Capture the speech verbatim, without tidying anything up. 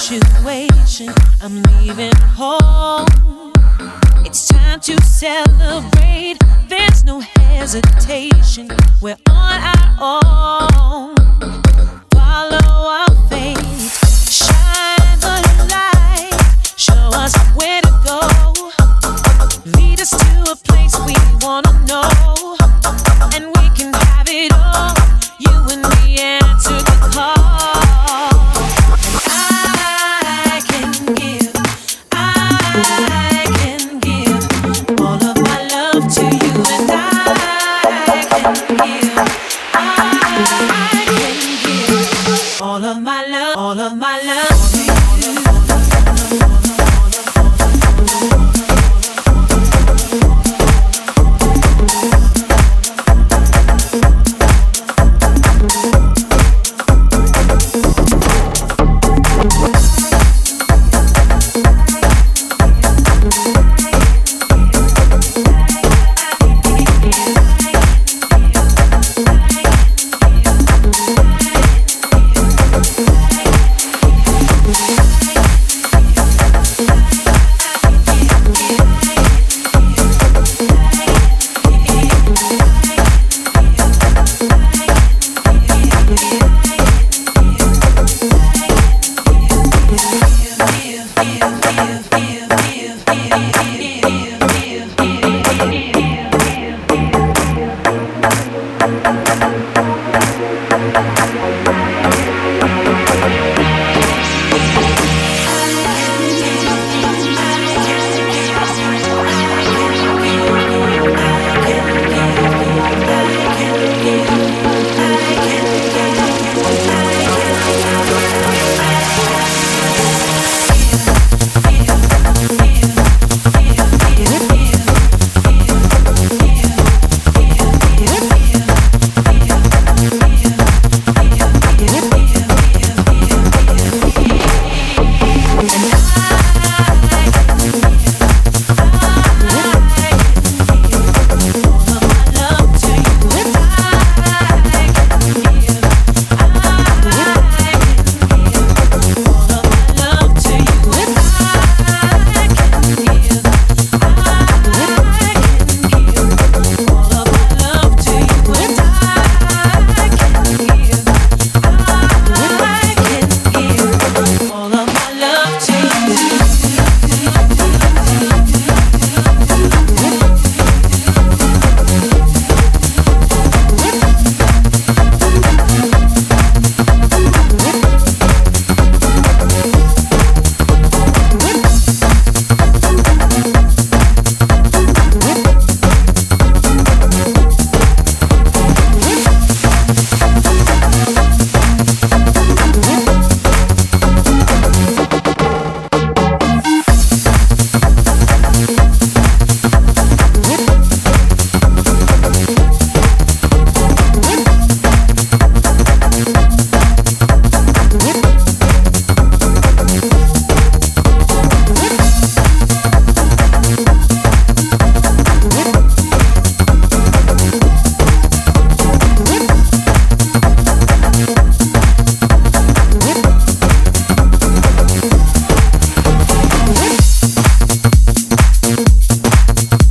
situation. I'm leaving home. It's time to celebrate. There's no hesitation. We're on our own. Follow our fate. Shine the light. Show us where to go. Lead us to a place we wanna know. And we can have it all. You and me answer the call. I can give, I can give all of my love to you, and I can give, I can give all of my love, all of my love to you.